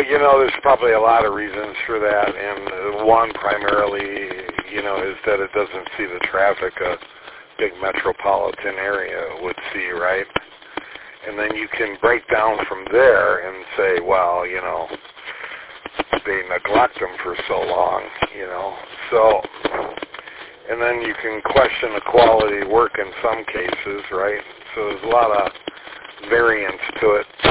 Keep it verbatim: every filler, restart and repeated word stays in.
Well, you know, there's probably a lot of reasons for that, and one primarily, you know, is that it doesn't see the traffic a big metropolitan area would see, right? And then you can break down from there and say, well, you know, they neglect them for so long, you know. So, and then you can question the quality of work in some cases, right? So there's a lot of variance to it.